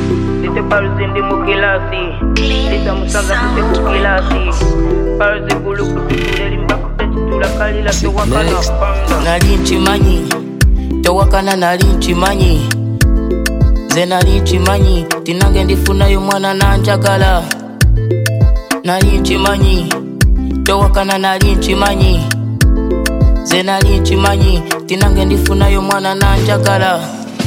Site paruzi ndi mukilasi Sita musanza kute kukilasi Paruzi kulu kututule limbaku petitula kalila tewakana panda Nali nchimanyi tewakana nali nchimanyi Ze nali nchimanyi tinange ndifunayo mwana nanjagala Nali nchimanyi tewakana nali nchimanyi Ze nali nchimanyi tinange ndifunayo mwana nanjagala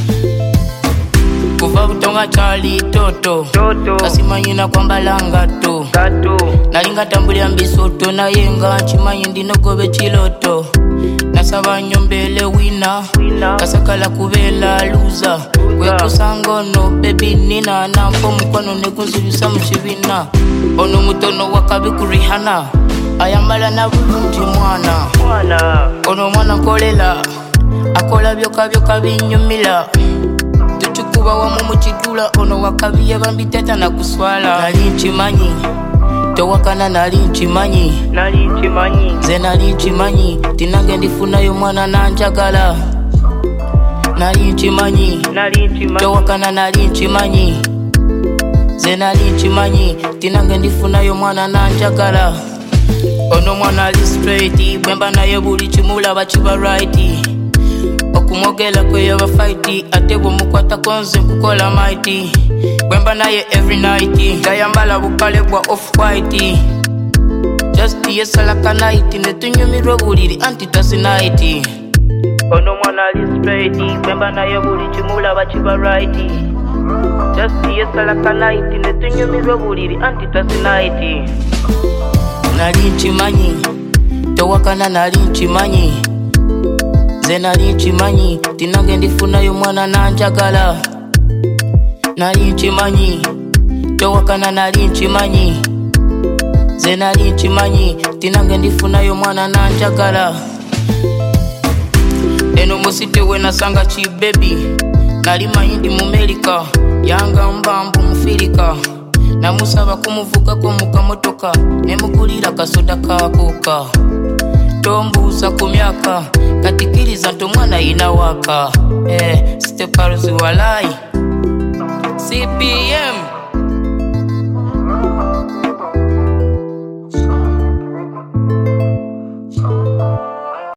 Kuva butonga chali toto Kasimanyi na kwambalanga to Nalinga tambuli ambisoto na yenga Chimanyi ndinogobe chiloto Nasaba nyombele wina Kasakala kubela luza Kwetu sangono baby nina Nampo mkwano nekunzibisa mchibina Ono mutono wakabi kurihana Ayambala na bulungi mwana Ono mwana kolela Akola byoka binyumila Tuchukuba wa mumuchidula Ono wakabi yabambiteta na kuswala Nali nchimanyi tewakana nali nchimanyi Ze nali nchimanyi tinange ndifunayo mwana nanjagala Nali nchimanyi tewakana nali nchimanyi Ze nali nchimanyi tinange ndifunayo mwana nanjagala Ono mwana ali straight Bwemba naye buli chimula bachiba right Okumogela kwe yaba fight Atebo mukwata konze kukola mighty Bwemba naye every night Gayambala bukale bwa off-white Just yesala kanaiti Netunyumirwa buliri anti-tasi night Ono mwana ali straight Bwemba naye buli chimula bachiba right Just yesala kanaiti Netunyumirwa buliri anti-tasi night Nali nchimanyi tewakana nali nchimanyi Ze nali nchimanyi tinange ndifunayo mwana nanjagala Nali nchimanyi tewakana nali nchimanyi Ze nali nchimanyi tinange ndifunayo mwana nanjagala Eno musite wena sanga chi baby Nali mayindi mu America Yanga mbambu mufilika Namusaba kumuvuga ko mukamotoka Nemugulira kasoda kakoka Tombuza ku myaka katikiriza nto mwana inawaka Site paruzi walai